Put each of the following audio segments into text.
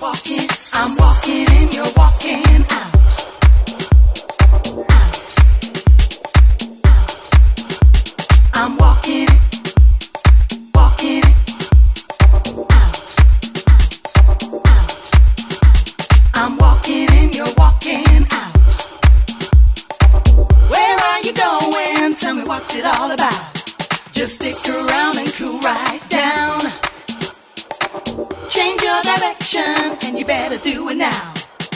I'm walking in, you're walking out. Out. Out. I'm walking, walking out. Out. Out. I'm walking in, you're walking out. Where are you going? Tell me what's it all about. Just stick around and cool right down. Change your direction, and you better do it now.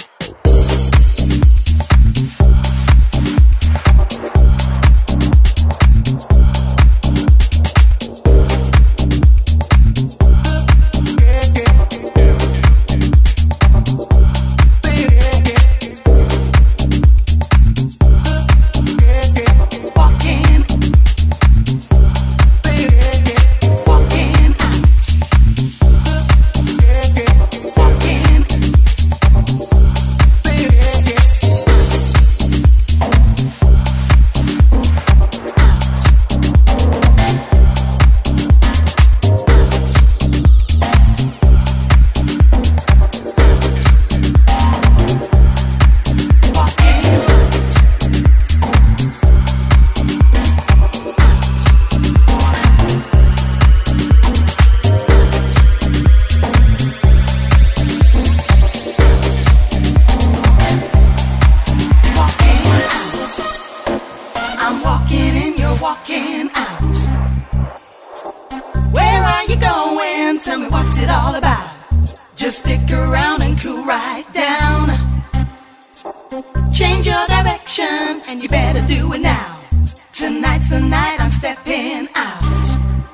Walking out. Where are you going? Tell me what's it all about. Just stick around and cool right down. Change your direction, and you better do it now. Tonight's the night I'm stepping out.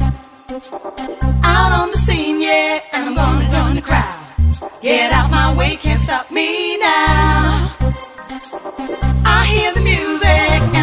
Out on the scene, yeah, and I'm gonna join the crowd. Get out my way, can't stop me now. I hear the music and